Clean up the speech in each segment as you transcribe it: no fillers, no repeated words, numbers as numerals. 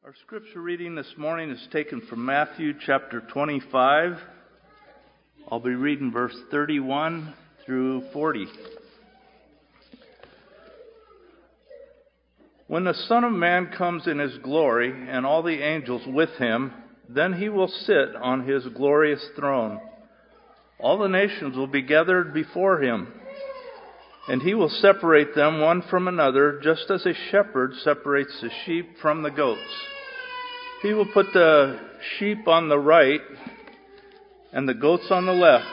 Our scripture reading this morning is taken from Matthew chapter 25. I'll be reading verse 31 through 40. When the Son of Man comes in his glory and all the angels with him, then he will sit on his glorious throne. All the nations will be gathered before him, and he will separate them one from another, just as a shepherd separates the sheep from the goats. He will put the sheep on the right and the goats on the left.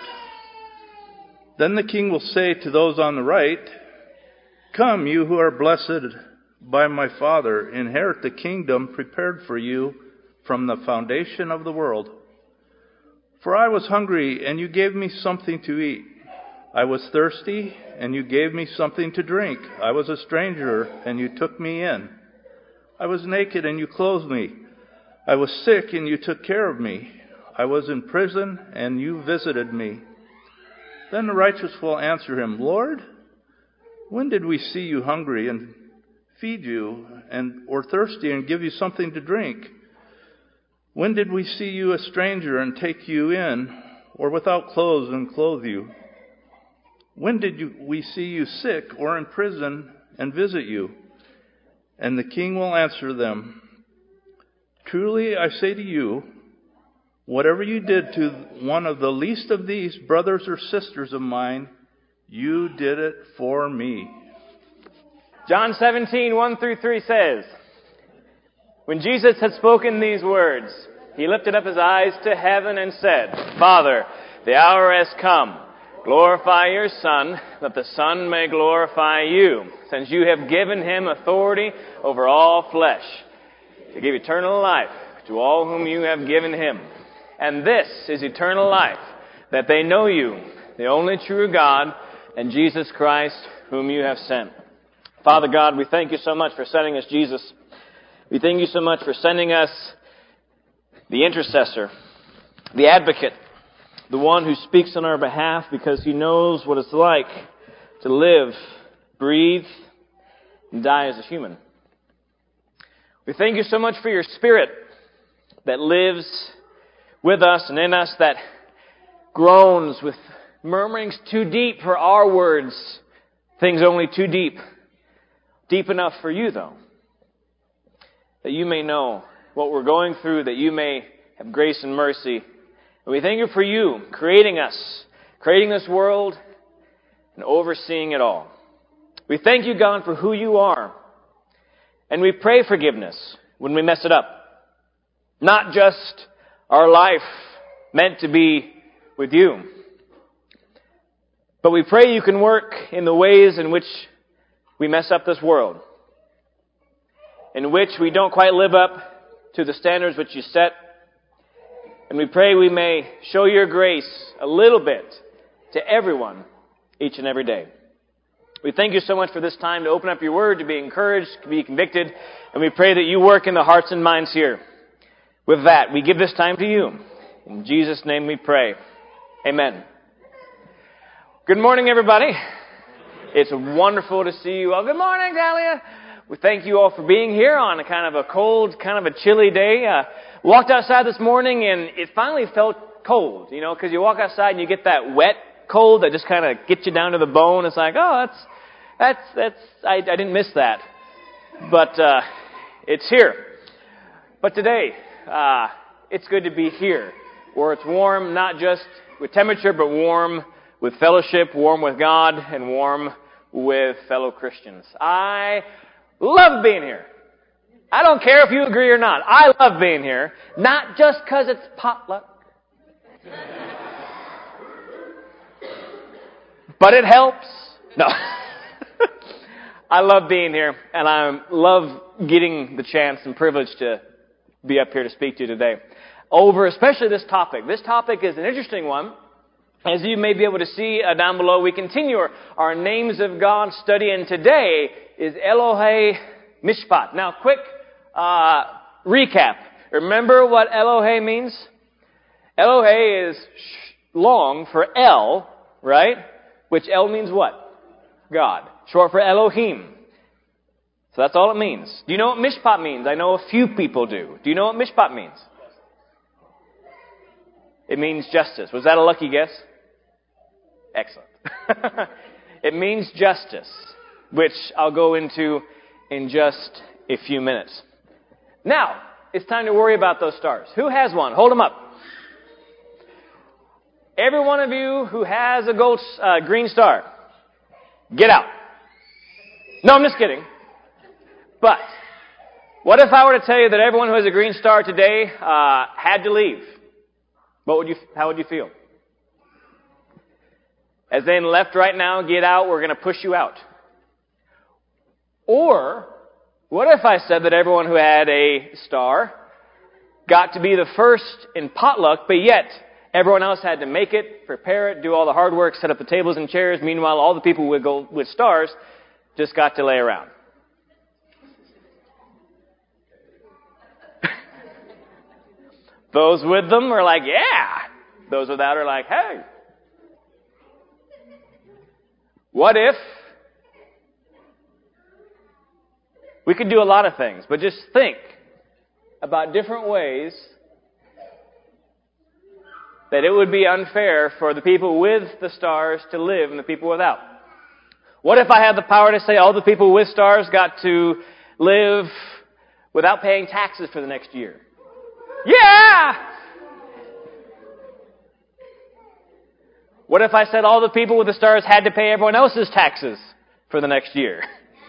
Then the king will say to those on the right, "Come, you who are blessed by my Father, inherit the kingdom prepared for you from the foundation of the world. For I was hungry, and you gave me something to eat. I was thirsty, and you gave me something to drink. I was a stranger, and you took me in. I was naked, and you clothed me. I was sick, and you took care of me. I was in prison, and you visited me." Then the righteous will answer him, "Lord, when did we see you hungry and feed you, or thirsty and give you something to drink? When did we see you a stranger and take you in, or without clothes and clothe you? When did we see you sick or in prison and visit you?" And the king will answer them, "Truly I say to you, whatever you did to one of the least of these brothers or sisters of mine, you did it for me." John 17, 1 through 3 says, "When Jesus had spoken these words, he lifted up his eyes to heaven and said, 'Father, the hour has come. Glorify your Son, that the Son may glorify you, since you have given him authority over all flesh, to give eternal life to all whom you have given him. And this is eternal life, that they know you, the only true God, and Jesus Christ, whom you have sent.'" Father God, we thank you so much for sending us Jesus. We thank you so much for sending us the intercessor, the advocate, the one who speaks on our behalf because he knows what it's like to live, breathe, and die as a human. We thank you so much for your Spirit that lives with us and in us, that groans with murmurings too deep for our words, things only too deep. Deep enough for you, though, that you may know what we're going through, that you may have grace and mercy. And we thank you for you creating us, creating this world, and overseeing it all. We thank you, God, for who you are. And we pray forgiveness when we mess it up. Not just our life meant to be with you, but we pray you can work in the ways in which we mess up this world, in which we don't quite live up to the standards which you set. And we pray we may show your grace a little bit to everyone each and every day. We thank you so much for this time to open up your word, to be encouraged, to be convicted, and we pray that you work in the hearts and minds here. With that, we give this time to you. In Jesus' name we pray. Amen. Good morning, everybody. It's wonderful to see you all. Good morning, Dahlia. We thank you all for being here on a kind of a cold, kind of a chilly day. Walked outside this morning and it finally felt cold, because you walk outside and you get that wet cold that just kind of gets you down to the bone. It's like, oh, I didn't miss that. But it's here. But today, it's good to be here, where it's warm, not just with temperature, but warm with fellowship, warm with God, and warm with fellow Christians. I love being here. I don't care if you agree or not. I love being here, not just because it's potluck. But it helps. No. I love being here, and I love getting the chance and privilege to be up here to speak to you today. Over especially this topic. This topic is an interesting one. As you may be able to see down below, we continue our Names of God study, and today is Elohei Mishpat. Now, quick recap. Remember what Elohei means? Elohei is long for El, right? Which El means what? God. Short for Elohim. So that's all it means. Do you know what mishpat means? I know a few people do. Do you know what mishpat means? It means justice. Was that a lucky guess? Excellent. It means justice, which I'll go into in just a few minutes. Now, it's time to worry about those stars. Who has one? Hold them up. Every one of you who has a green star, get out. No, I'm just kidding. But what if I were to tell you that everyone who has a green star today had to leave? How would you feel? As in, left right now, get out, we're going to push you out. Or, what if I said that everyone who had a star got to be the first in potluck, but yet everyone else had to make it, prepare it, do all the hard work, set up the tables and chairs. Meanwhile, all the people with stars just got to lay around. Those with them are like, yeah. Those without are like, hey. What if we could do a lot of things, but just think about different ways that it would be unfair for the people with the stars to live and the people without. What if I had the power to say all the people with stars got to live without paying taxes for the next year? Yeah! What if I said all the people with the stars had to pay everyone else's taxes for the next year?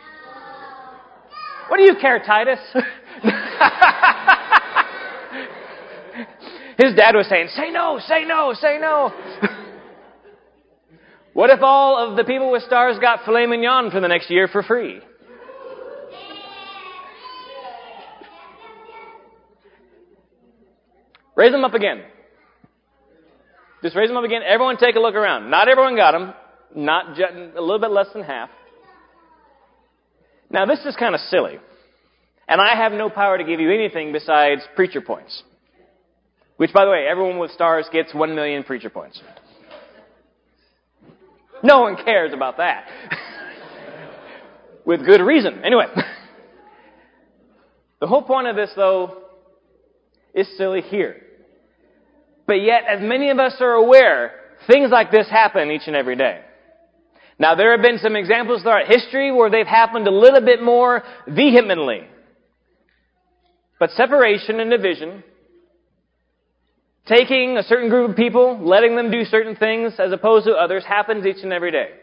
What do you care, Titus? His dad was saying, say no, say no, say no. What if all of the people with stars got filet mignon for the next year for free? Raise them up again. Just raise them up again. Everyone take a look around. Not everyone got them. Not a little bit less than half. Now this is kind of silly. And I have no power to give you anything besides preacher points. Which, by the way, everyone with stars gets 1 million preacher points. No one cares about that. With good reason. Anyway. The whole point of this, though, is silly here. But yet, as many of us are aware, things like this happen each and every day. Now, there have been some examples throughout history where they've happened a little bit more vehemently. But separation and division, taking a certain group of people, letting them do certain things as opposed to others, happens each and every day.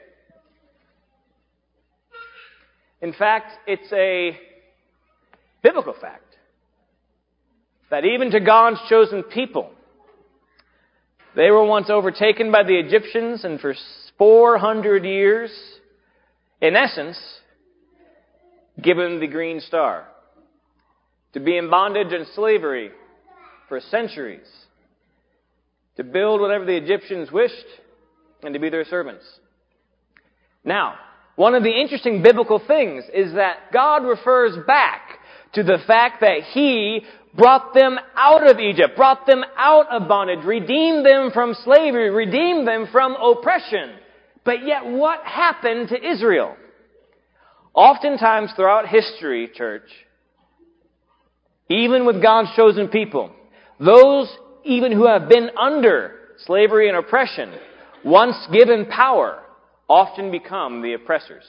In fact, it's a biblical fact that even to God's chosen people, they were once overtaken by the Egyptians, and for 400 years, in essence, given the green star, to be in bondage and slavery for centuries, to build whatever the Egyptians wished, and to be their servants. Now, one of the interesting biblical things is that God refers back to the fact that He brought them out of Egypt, brought them out of bondage, redeemed them from slavery, redeemed them from oppression. But yet what happened to Israel? Oftentimes throughout history, church, even with God's chosen people, those even who have been under slavery and oppression, once given power, often become the oppressors.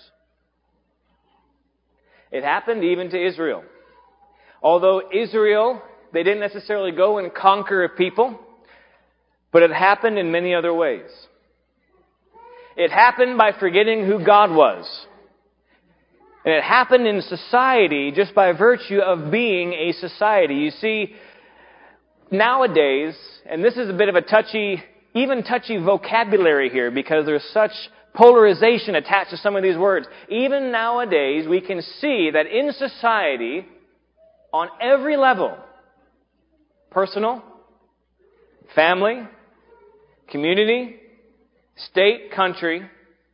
It happened even to Israel. Although Israel, they didn't necessarily go and conquer a people, but it happened in many other ways. It happened by forgetting who God was. And it happened in society just by virtue of being a society. You see, nowadays, and this is a bit of a touchy vocabulary here because there's such polarization attached to some of these words. Even nowadays, we can see that in society, on every level, personal, family, community, state, country,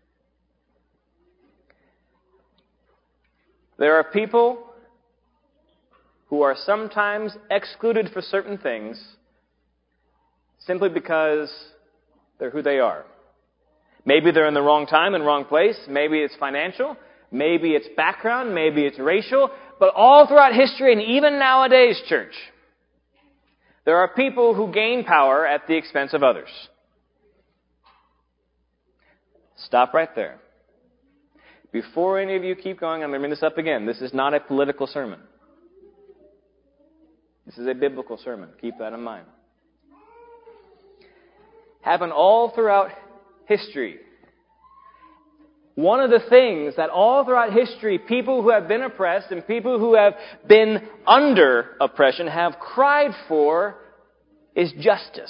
there are people who are sometimes excluded for certain things simply because they're who they are. Maybe they're in the wrong time and wrong place. Maybe it's financial. Maybe it's background, maybe it's racial, but all throughout history and even nowadays, church, there are people who gain power at the expense of others. Stop right there. Before any of you keep going, I'm going to bring this up again. This is not a political sermon. This is a biblical sermon. Keep that in mind. Happen all throughout history. One of the things that all throughout history, people who have been oppressed and people who have been under oppression have cried for is justice.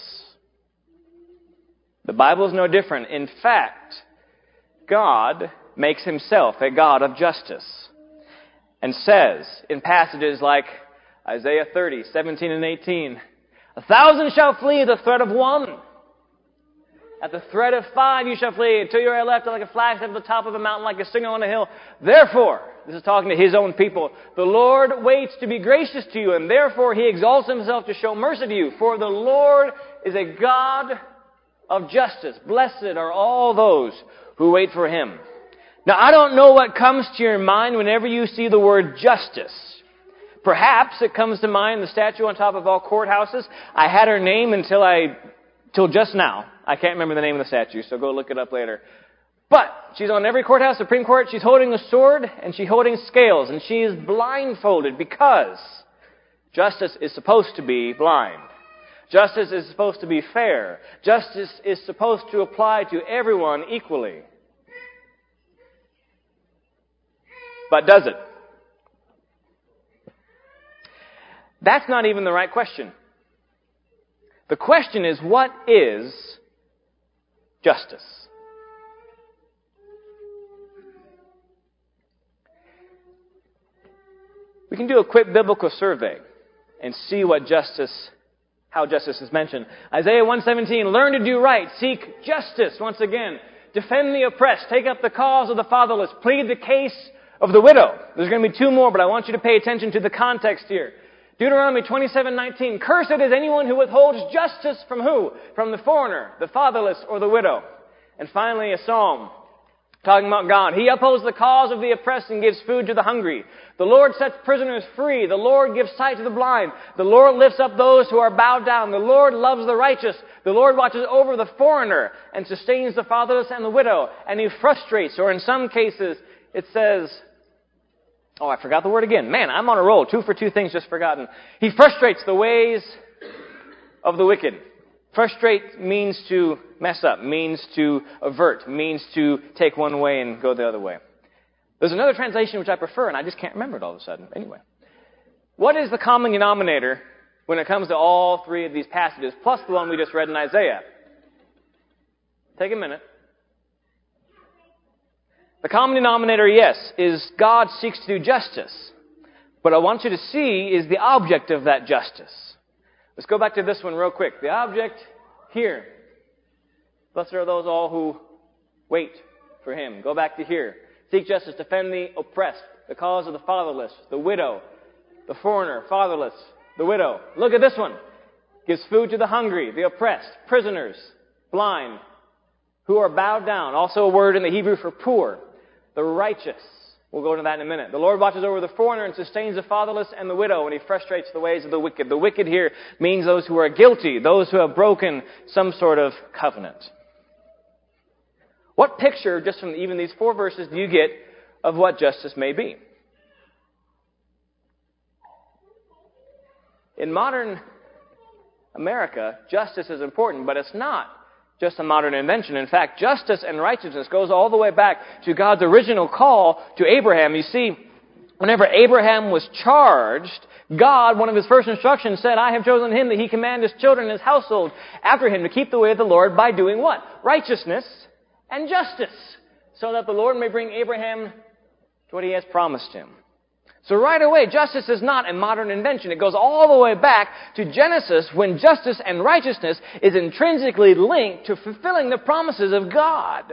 The Bible is no different. In fact, God makes himself a God of justice and says in passages like Isaiah 30, 17 and 18, 1,000 shall flee at the threat of one. At the threat of 5 you shall flee, until you are left like a flash at the top of a mountain, like a signal on a hill. Therefore, this is talking to his own people, the Lord waits to be gracious to you, and therefore he exalts himself to show mercy to you. For the Lord is a God of justice. Blessed are all those who wait for him. Now, I don't know what comes to your mind whenever you see the word justice. Perhaps it comes to mind the statue on top of all courthouses. I had her name until just now. I can't remember the name of the statue, so go look it up later. But she's on every courthouse, Supreme Court. She's holding a sword and she's holding scales, and she is blindfolded because justice is supposed to be blind. Justice is supposed to be fair. Justice is supposed to apply to everyone equally. But does it? That's not even the right question. The question is, what is justice? We can do a quick biblical survey and see how justice is mentioned. Isaiah 1:17, learn to do right, seek justice. Once again, defend the oppressed, take up the cause of the fatherless, plead the case of the widow. There's going to be 2 more, but I want you to pay attention to the context here. Deuteronomy 27:19, cursed is anyone who withholds justice from who? From the foreigner, the fatherless, or the widow. And finally, a psalm talking about God. He upholds the cause of the oppressed and gives food to the hungry. The Lord sets prisoners free. The Lord gives sight to the blind. The Lord lifts up those who are bowed down. The Lord loves the righteous. The Lord watches over the foreigner and sustains the fatherless and the widow. And he frustrates, or in some cases, it says, oh, I forgot the word again. Man, I'm on a roll. 2 for 2 things just forgotten. He frustrates the ways of the wicked. Frustrate means to mess up, means to avert, means to take one way and go the other way. There's another translation which I prefer, and I just can't remember it all of a sudden. Anyway, what is the common denominator when it comes to all 3 of these passages, plus the one we just read in Isaiah? Take a minute. The common denominator, yes, is God seeks to do justice. But I want you to see is the object of that justice. Let's go back to this one real quick. The object here. Blessed are those all who wait for him. Go back to here. Seek justice, defend the oppressed, the cause of the fatherless, the widow, the foreigner, fatherless, the widow. Look at this one. Gives food to the hungry, the oppressed, prisoners, blind, who are bowed down. Also a word in the Hebrew for poor. The righteous. We'll go into that in a minute. The Lord watches over the foreigner and sustains the fatherless and the widow, and he frustrates the ways of the wicked. The wicked here means those who are guilty, those who have broken some sort of covenant. What picture, just from even these 4 verses, do you get of what justice may be? In modern America, justice is important, but it's not just a modern invention. In fact, justice and righteousness goes all the way back to God's original call to Abraham. You see, whenever Abraham was charged, God, one of his first instructions said, I have chosen him that he command his children and his household after him to keep the way of the Lord by doing what? Righteousness and justice, so that the Lord may bring Abraham to what he has promised him. So right away, justice is not a modern invention. It goes all the way back to Genesis, when justice and righteousness is intrinsically linked to fulfilling the promises of God.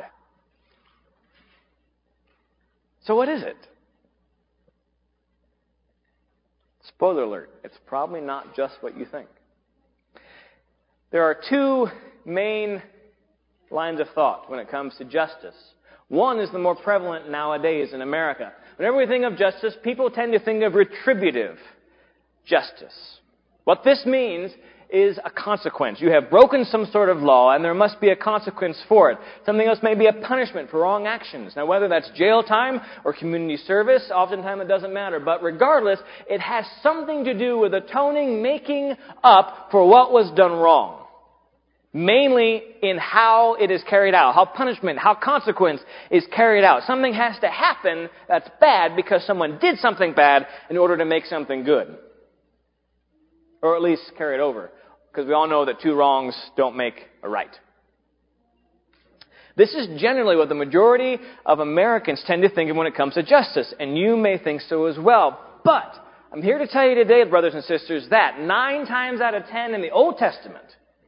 So what is it? Spoiler alert, it's probably not just what you think. There are 2 main lines of thought when it comes to justice. One is the more prevalent nowadays in America. Whenever we think of justice, people tend to think of retributive justice. What this means is a consequence. You have broken some sort of law, and there must be a consequence for it. Something else may be a punishment for wrong actions. Now, whether that's jail time or community service, oftentimes it doesn't matter. But regardless, it has something to do with atoning, making up for what was done wrong. Mainly in how it is carried out, how punishment, how consequence is carried out. Something has to happen that's bad because someone did something bad in order to make something good. Or at least carry it over. Because we all know that two wrongs don't make a right. This is generally what the majority of Americans tend to think of when it comes to justice. And you may think so as well. But I'm here to tell you today, brothers and sisters, that 9 times out of 10 in the Old Testament,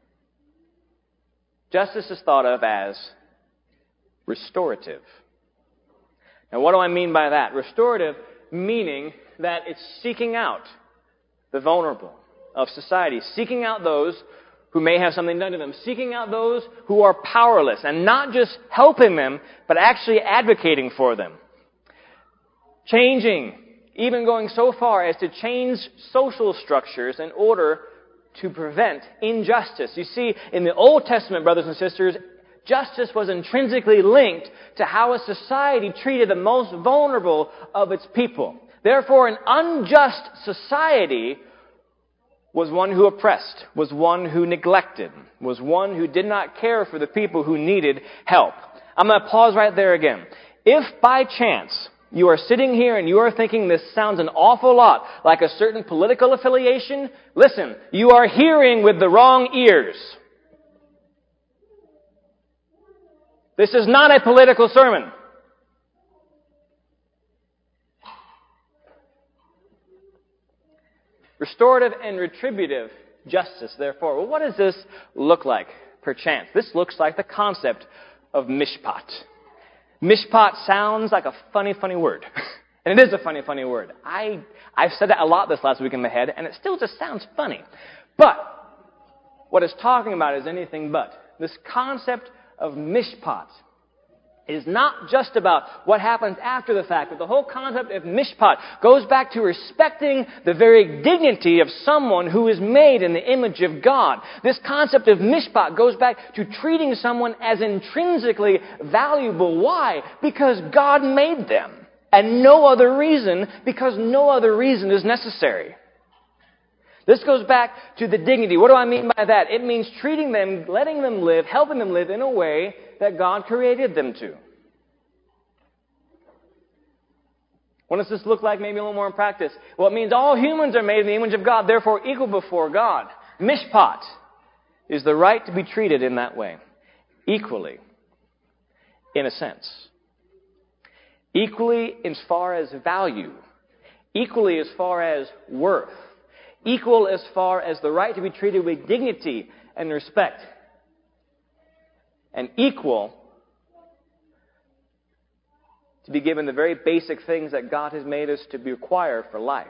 justice is thought of as restorative. Now, what do I mean by that? Restorative meaning that it's seeking out the vulnerable of society, seeking out those who may have something done to them, seeking out those who are powerless, and not just helping them, but actually advocating for them. Changing, even going so far as to change social structures in order to prevent injustice. You see, in the Old Testament, brothers and sisters, justice was intrinsically linked to how a society treated the most vulnerable of its people. Therefore, an unjust society was one who oppressed, was one who neglected, was one who did not care for the people who needed help. I'm going to pause right there again. If by chance you are sitting here and you are thinking this sounds an awful lot like a certain political affiliation, listen, you are hearing with the wrong ears. This is not a political sermon. Restorative and retributive justice, therefore. Well, what does this look like, perchance? This looks like the concept of mishpat. Mishpat sounds like a funny word. And it is a funny word. I've said that a lot this last week in my head, and it still just sounds funny. But what it's talking about is anything but. This concept of mishpat is not just about what happens after the fact, but the whole concept of mishpat goes back to respecting the very dignity of someone who is made in the image of God. This concept of mishpat goes back to treating someone as intrinsically valuable. Why? Because God made them. And no other reason, because no other reason is necessary. This goes back to the dignity. What do I mean by that? It means treating them, letting them live, helping them live in a way that God created them to. What does this look like maybe a little more in practice? Well, it means all humans are made in the image of God, therefore equal before God. Mishpat is the right to be treated in that way. Equally, in a sense. Equally as far as value. Equally as far as worth. Equal as far as the right to be treated with dignity and respect. And equal to be given the very basic things that God has made us to require for life.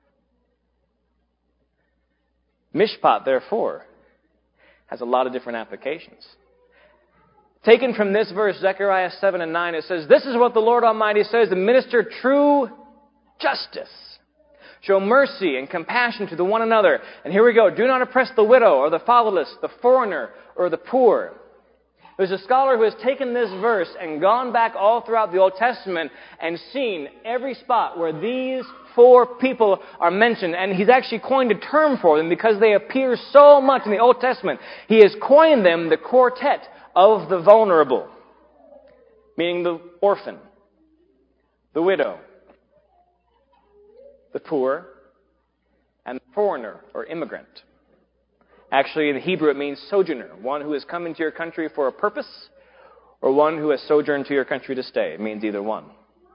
Mishpat, therefore, has a lot of different applications. Taken from this verse, Zechariah 7 and 9, it says, "This is what the Lord Almighty says, administer true justice. Show mercy and compassion to the one another." And here we go. "Do not oppress the widow or the fatherless, the foreigner or the poor." There's a scholar who has taken this verse and gone back all throughout the Old Testament and seen every spot where these 4 people are mentioned. And he's actually coined a term for them because they appear so much in the Old Testament. He has coined them the quartet of the vulnerable, meaning the orphan, the widow, the poor, and the foreigner or immigrant. Actually, in Hebrew, it means sojourner, one who has come into your country for a purpose, or one who has sojourned to your country to stay. It means either one.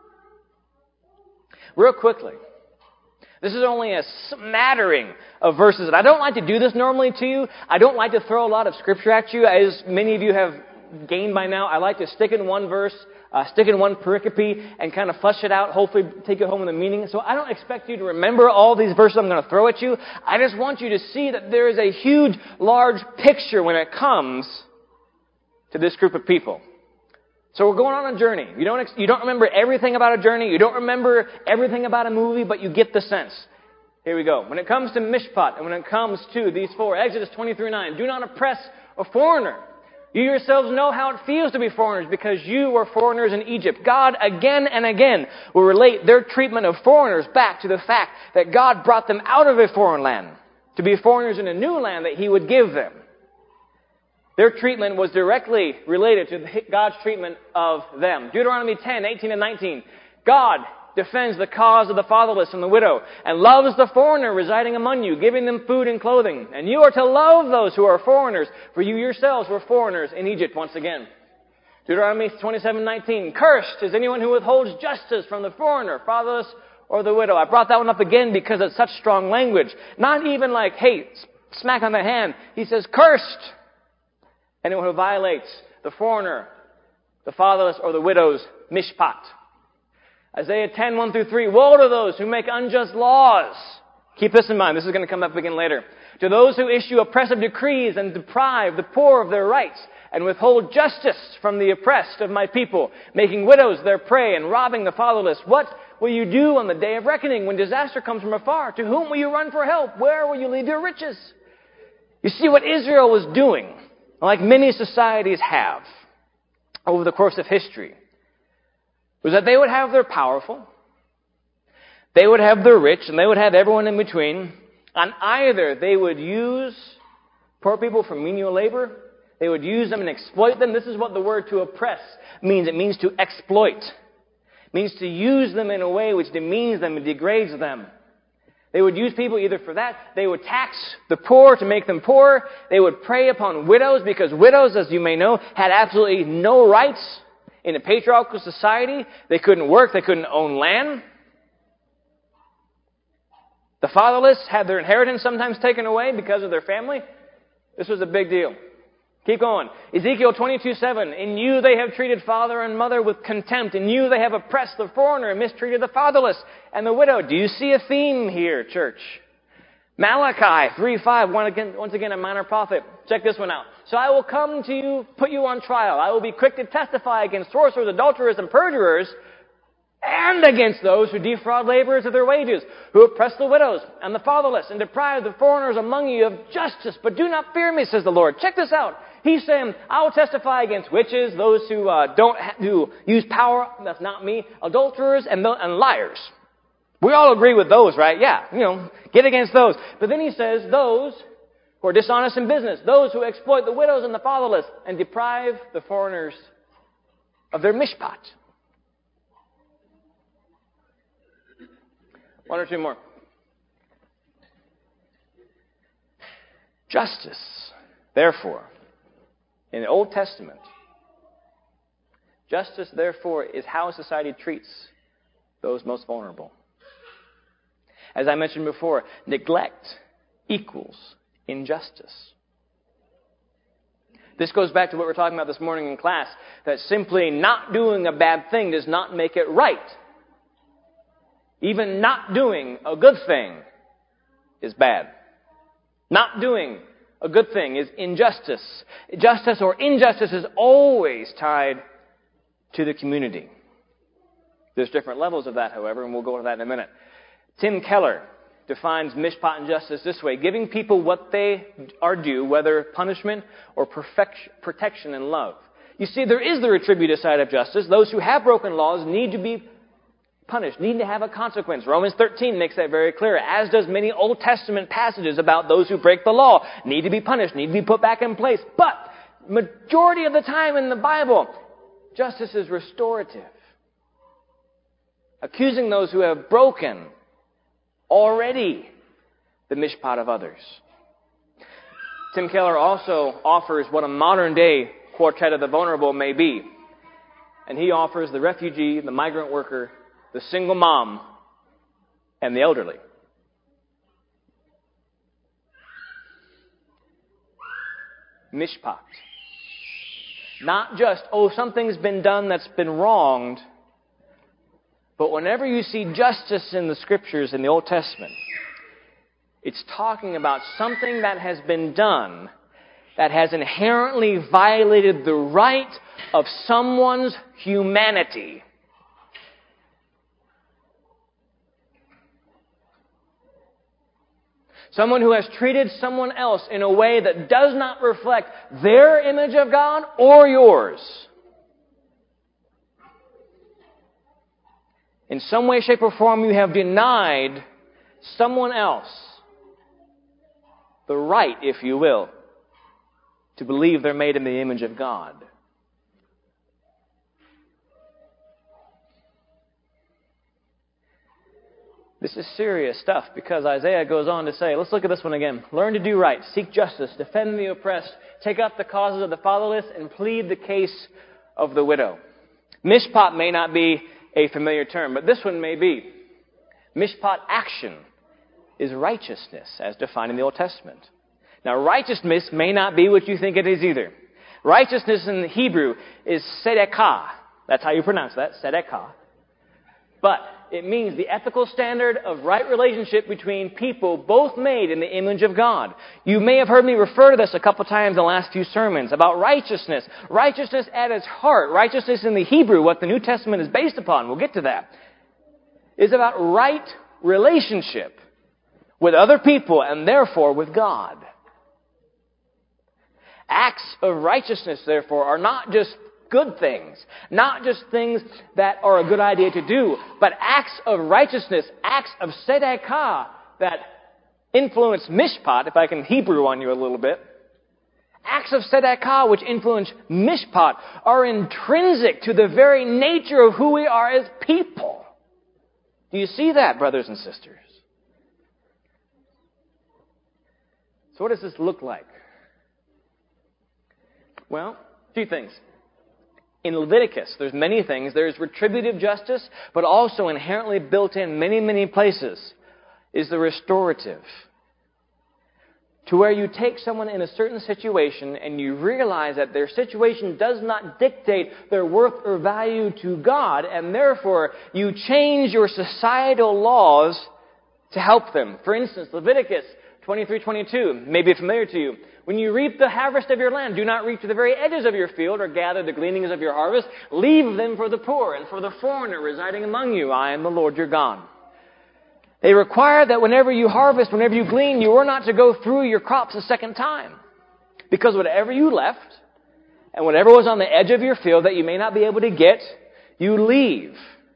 Real quickly, this is only a smattering of verses. And I don't like to do this normally to you. I don't like to throw a lot of scripture at you, as many of you have gained by now. I like to stick in one verse, stick in one pericope, and kind of flesh it out, hopefully take it home with a meaning. So I don't expect you to remember all these verses I'm going to throw at you. I just want you to see that there is a huge, large picture when it comes to this group of people. So we're going on a journey. You don't remember everything about a journey. You don't remember everything about a movie, but you get the sense. Here we go. When it comes to mishpat, and when it comes to these four, Exodus 23:9, do not oppress a foreigner. You yourselves know how it feels to be foreigners because you were foreigners in Egypt. God again and again will relate their treatment of foreigners back to the fact that God brought them out of a foreign land to be foreigners in a new land that He would give them. Their treatment was directly related to God's treatment of them. Deuteronomy 10:18 and 19. God defends the cause of the fatherless and the widow and loves the foreigner residing among you, giving them food and clothing. And you are to love those who are foreigners, for you yourselves were foreigners in Egypt once again. Deuteronomy 27:19. Cursed is anyone who withholds justice from the foreigner, fatherless, or the widow. I brought that one up again because it's such strong language. Not even like, hey, smack on the hand. He says, cursed. Anyone who violates the foreigner, the fatherless, or the widow's mishpat. Isaiah 10:1 through 3. Woe to those who make unjust laws. Keep this in mind. This is going to come up again later. To those who issue oppressive decrees and deprive the poor of their rights and withhold justice from the oppressed of my people, making widows their prey and robbing the fatherless. What will you do on the day of reckoning when disaster comes from afar? To whom will you run for help? Where will you leave your riches? You see what Israel was doing, like many societies have over the course of history, was that they would have their powerful, they would have their rich, and they would have everyone in between. And either they would use poor people for menial labor, they would use them and exploit them. This is what the word to oppress means. It means to exploit. It means to use them in a way which demeans them and degrades them. They would use people either for that. They would tax the poor to make them poor. They would prey upon widows because widows, as you may know, had absolutely no rights in a patriarchal society. They couldn't work. They couldn't own land. The fatherless had their inheritance sometimes taken away because of their family. This was a big deal. Keep going. Ezekiel 22:7. In you they have treated father and mother with contempt. In you they have oppressed the foreigner and mistreated the fatherless and the widow. Do you see a theme here, church? Malachi 3:5. Once again, a minor prophet. Check this one out. So I will come to you, put you on trial. I will be quick to testify against sorcerers, adulterers, and perjurers, and against those who defraud laborers of their wages, who oppress the widows and the fatherless, and deprive the foreigners among you of justice. But do not fear me, says the Lord. Check this out. He's saying, I will testify against witches, those who use power, that's not me, adulterers, and liars. We all agree with those, right? Yeah, get against those. But then he says, those who are dishonest in business, those who exploit the widows and the fatherless, and deprive the foreigners of their mishpat. One or two more. Justice, therefore, in the Old Testament, justice, therefore, is how society treats those most vulnerable. As I mentioned before, neglect equals injustice. This goes back to what we were talking about this morning in class, that simply not doing a bad thing does not make it right. Even not doing a good thing is bad. Not doing a good thing is injustice. Justice or injustice is always tied to the community. There's different levels of that, however, and we'll go into that in a minute. Tim Keller defines mishpat and justice this way: giving people what they are due, whether punishment or protection and love. You see, there is the retributive side of justice. Those who have broken laws need to be punished, need to have a consequence. Romans 13 makes that very clear, as does many Old Testament passages about those who break the law, need to be punished, need to be put back in place. But majority of the time in the Bible, justice is restorative, accusing those who have broken already the mishpat of others. Tim Keller also offers what a modern-day quartet of the vulnerable may be. And he offers the refugee, the migrant worker, the single mom, and the elderly. Mishpat. Not just, something's been done that's been wronged, but whenever you see justice in the Scriptures in the Old Testament, it's talking about something that has been done that has inherently violated the right of someone's humanity. Someone who has treated someone else in a way that does not reflect their image of God or yours. In some way, shape, or form, you have denied someone else the right, if you will, to believe they're made in the image of God. This is serious stuff because Isaiah goes on to say, let's look at this one again. Learn to do right, seek justice, defend the oppressed, take up the causes of the fatherless, and plead the case of the widow. Mishpat may not be a familiar term, but this one may be. Mishpat action is righteousness as defined in the Old Testament. Now, righteousness may not be what you think it is either. Righteousness in the Hebrew is tzedakah. That's how you pronounce that, tzedakah. But it means the ethical standard of right relationship between people both made in the image of God. You may have heard me refer to this a couple times in the last few sermons about righteousness. Righteousness at its heart, righteousness in the Hebrew, what the New Testament is based upon, we'll get to that, is about right relationship with other people and therefore with God. Acts of righteousness, therefore, are not just good things, not just things that are a good idea to do, but acts of righteousness, acts of tzedakah that influence mishpat, if I can Hebrew on you a little bit. Acts of tzedakah which influence mishpat are intrinsic to the very nature of who we are as people. Do you see that, brothers and sisters? So what does this look like? Well, a few things. In Leviticus, there's many things. There's retributive justice, but also inherently built in many places is the restorative. To where you take someone in a certain situation and you realize that their situation does not dictate their worth or value to God, and therefore you change your societal laws to help them. For instance, Leviticus 23:22 may be familiar to you. When you reap the harvest of your land, do not reap to the very edges of your field or gather the gleanings of your harvest. Leave them for the poor and for the foreigner residing among you. I am the Lord your God. They require that whenever you harvest, whenever you glean, you are not to go through your crops a second time. Because whatever you left and whatever was on the edge of your field that you may not be able to get, you leave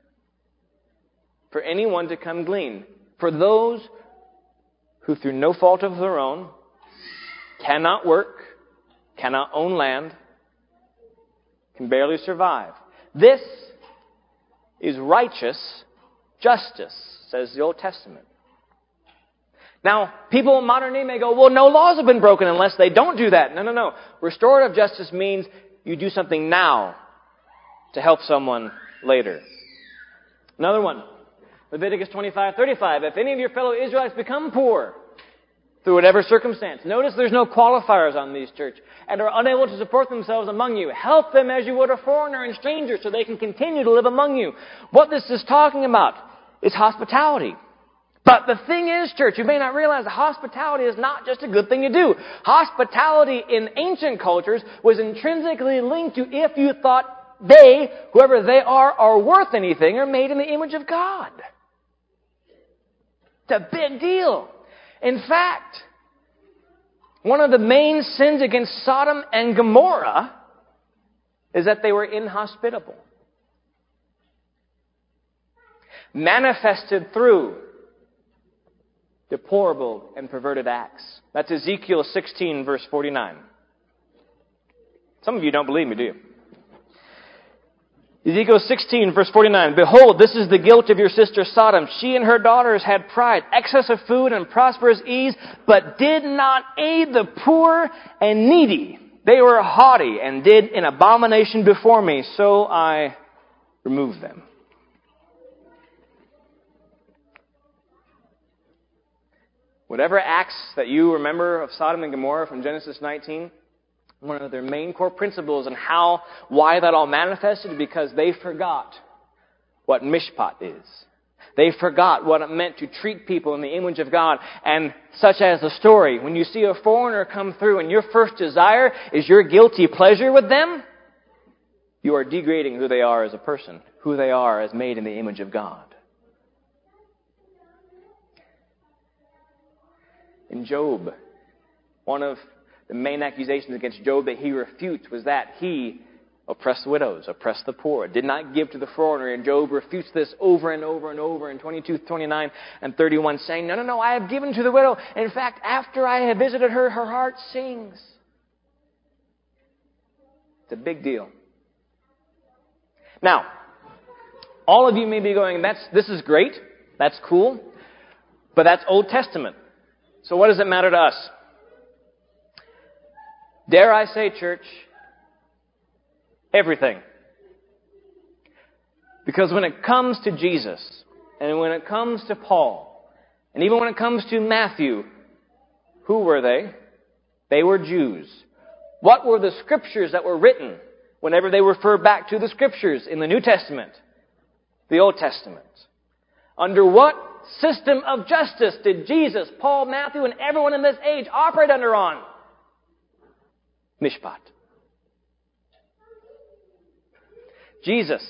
for anyone to come glean. For those who through no fault of their own cannot work, cannot own land, can barely survive. This is righteous justice, says the Old Testament. Now, people in modern day may go, well, no laws have been broken unless they don't do that. No. Restorative justice means you do something now to help someone later. Another one, Leviticus 25:35. If any of your fellow Israelites become poor, through whatever circumstance. Notice there's no qualifiers on these, church, and are unable to support themselves among you. Help them as you would a foreigner and stranger so they can continue to live among you. What this is talking about is hospitality. But the thing is, church, you may not realize that hospitality is not just a good thing to do. Hospitality in ancient cultures was intrinsically linked to if you thought they, whoever they are worth anything, are made in the image of God. It's a big deal. In fact, one of the main sins against Sodom and Gomorrah is that they were inhospitable. Manifested through deplorable and perverted acts. That's Ezekiel 16, verse 49. Some of you don't believe me, do you? Ezekiel 16, verse 49. Behold, this is the guilt of your sister Sodom. She and her daughters had pride, excess of food, and prosperous ease, but did not aid the poor and needy. They were haughty and did an abomination before me, so I removed them. Whatever acts that you remember of Sodom and Gomorrah from Genesis 19, one of their main core principles and why that all manifested is because they forgot what mishpat is. They forgot what it meant to treat people in the image of God. And such as the story, when you see a foreigner come through and your first desire is your guilty pleasure with them, you are degrading who they are as a person, who they are as made in the image of God. In Job, one of the main accusations against Job that he refutes was that he oppressed widows, oppressed the poor, did not give to the foreigner. And Job refutes this over and over and over in 22, 29, and 31, saying, No, I have given to the widow. In fact, after I have visited her, her heart sings. It's a big deal. Now, all of you may be going, this is great, that's cool, but that's Old Testament. So what does it matter to us? Dare I say, church, everything. Because when it comes to Jesus, and when it comes to Paul, and even when it comes to Matthew, who were they? They were Jews. What were the scriptures that were written whenever they refer back to the scriptures in the New Testament? The Old Testament. Under what system of justice did Jesus, Paul, Matthew, and everyone in this age operate under on? Mishpat. Jesus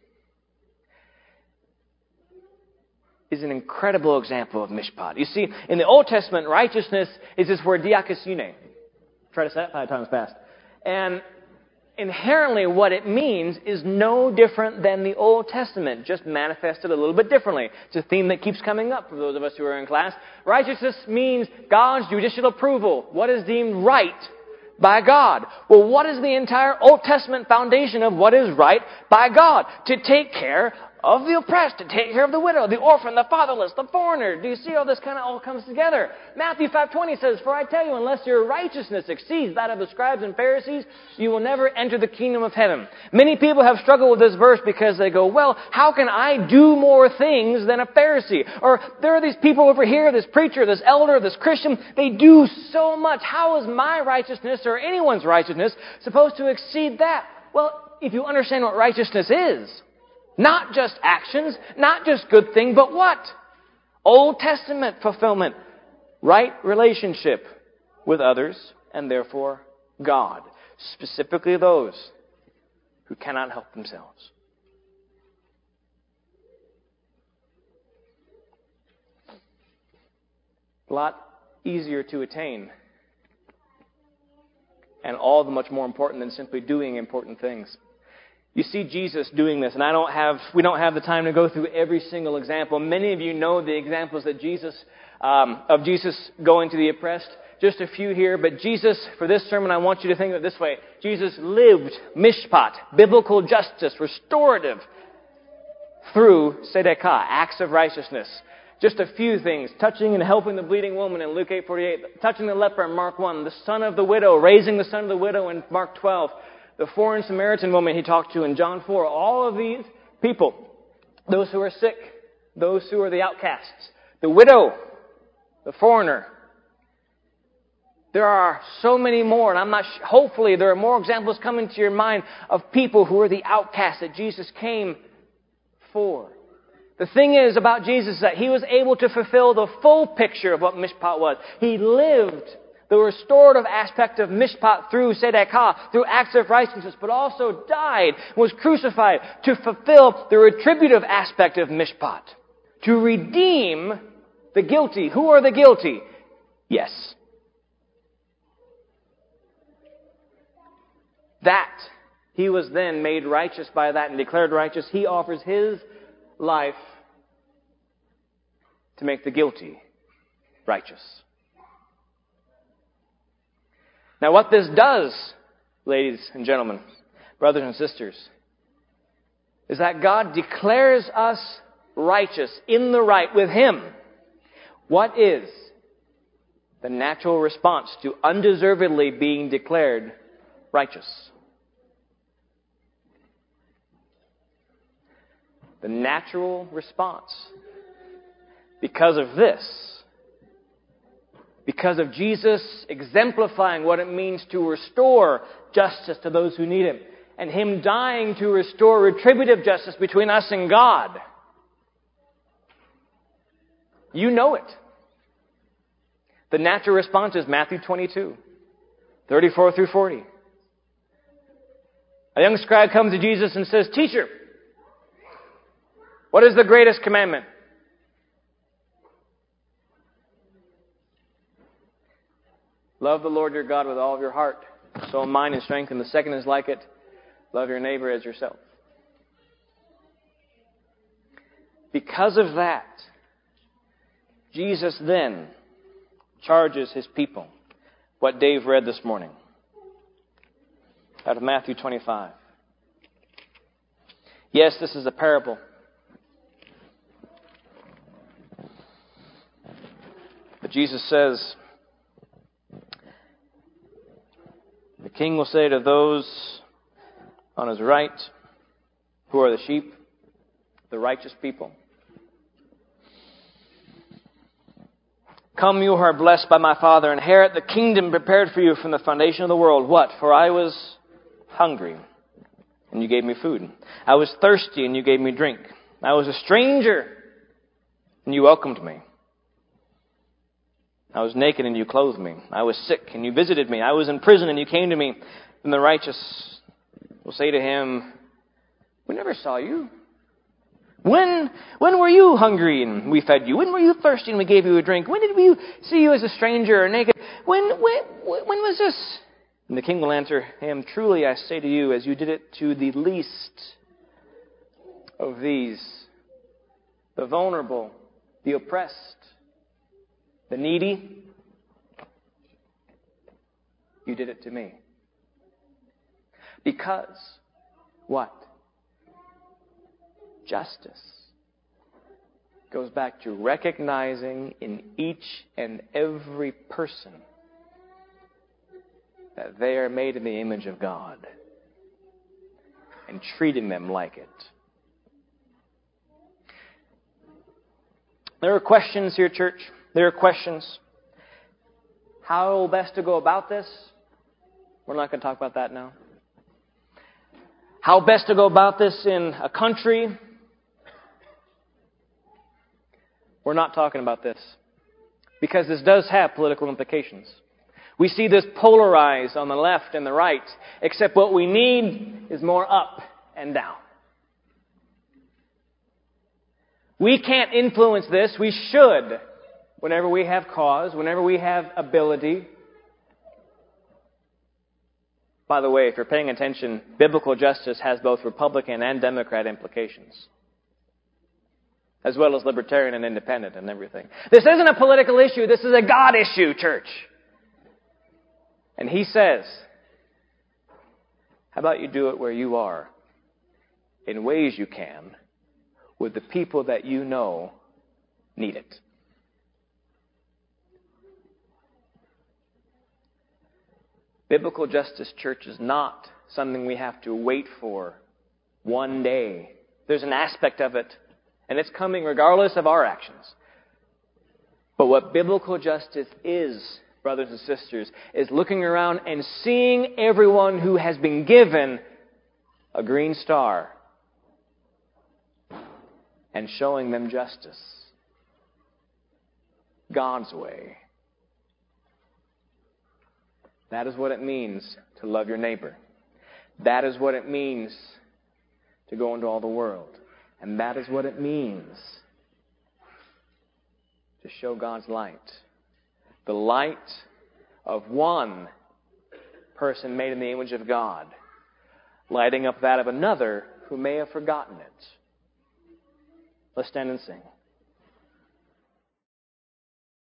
is an incredible example of mishpat. You see, in the Old Testament, righteousness is this word diakosune. Try to say that 5 times fast. And inherently what it means is no different than the Old Testament, just manifested a little bit differently. It's a theme that keeps coming up for those of us who are in class. Righteousness means God's judicial approval. What is deemed right by God? Well, what is the entire Old Testament foundation of what is right by God? To take care of the oppressed, to take care of the widow, the orphan, the fatherless, the foreigner. Do you see how this kind of all comes together? Matthew 5:20 says, For I tell you, unless your righteousness exceeds that of the scribes and Pharisees, you will never enter the kingdom of heaven. Many people have struggled with this verse because they go, well, how can I do more things than a Pharisee? Or there are these people over here, this preacher, this elder, this Christian, they do so much. How is my righteousness or anyone's righteousness supposed to exceed that? Well, if you understand what righteousness is, not just actions, not just good thing, but what? Old Testament fulfillment. Right relationship with others and therefore God. Specifically those who cannot help themselves. A lot easier to attain. And all the much more important than simply doing important things. You see Jesus doing this, and we don't have the time to go through every single example. Many of you know the examples that Jesus going to the oppressed. Just a few here, but Jesus, for this sermon, I want you to think of it this way. Jesus lived mishpat, biblical justice, restorative, through tzedakah, acts of righteousness. Just a few things. Touching and helping the bleeding woman in Luke 8:48. Touching the leper in Mark 1. The son of the widow, raising the son of the widow in Mark 12. The foreign Samaritan woman he talked to in John 4. All of these people, those who are sick, those who are the outcasts, the widow, the foreigner. There are so many more, and hopefully there are more examples coming to your mind of people who are the outcasts that Jesus came for. The thing is about Jesus that he was able to fulfill the full picture of what mishpat was. He lived the restorative aspect of mishpat through tzedakah, through acts of righteousness, but also died, was crucified to fulfill the retributive aspect of mishpat, to redeem the guilty. Who are the guilty? Yes. That he was then made righteous by that and declared righteous. He offers his life to make the guilty righteous. Now what this does, ladies and gentlemen, brothers and sisters, is that God declares us righteous in the right with him. What is the natural response to undeservedly being declared righteous? The natural response, because of this, because of Jesus exemplifying what it means to restore justice to those who need him, and him dying to restore retributive justice between us and God. You know it. The natural response is Matthew 22, 34 through 40. A young scribe comes to Jesus and says, "Teacher, what is the greatest commandment?" "Love the Lord your God with all of your heart, soul, mind, and strength. And the second is like it, love your neighbor as yourself." Because of that, Jesus then charges His people what Dave read this morning out of Matthew 25. Yes, this is a parable. But Jesus says, "The king will say to those on his right, who are the sheep, the righteous people, 'Come, you who are blessed by my Father, inherit the kingdom prepared for you from the foundation of the world. What? For I was hungry, and you gave me food. I was thirsty, and you gave me drink. I was a stranger, and you welcomed me. I was naked, and you clothed me. I was sick, and you visited me. I was in prison, and you came to me.' Then the righteous will say to him, 'We never saw you. When were you hungry and we fed you? When were you thirsty and we gave you a drink? When did we see you as a stranger or naked? When was this?' And the king will answer him, 'Truly I say to you, as you did it to the least of these, the vulnerable, the oppressed, the needy, you did it to me.'" Because what? Justice goes back to recognizing in each and every person that they are made in the image of God and treating them like it. There are questions here, church. There are questions. How best to go about this? We're not going to talk about that now. How best to go about this in a country? We're not talking about this. Because this does have political implications. We see this polarized on the left and the right, except what we need is more up and down. We can't influence this. We should, whenever we have cause, whenever we have ability. By the way, if you're paying attention, biblical justice has both Republican and Democrat implications, as well as libertarian and independent and everything. This isn't a political issue. This is a God issue, church. And He says, how about you do it where you are, in ways you can, with the people that you know need it. Biblical justice, church, is not something we have to wait for one day. There's an aspect of it, and it's coming regardless of our actions. But what biblical justice is, brothers and sisters, is looking around and seeing everyone who has been given a green star and showing them justice. God's way. That is what it means to love your neighbor. That is what it means to go into all the world. And that is what it means to show God's light. The light of one person made in the image of God, lighting up that of another who may have forgotten it. Let's stand and sing.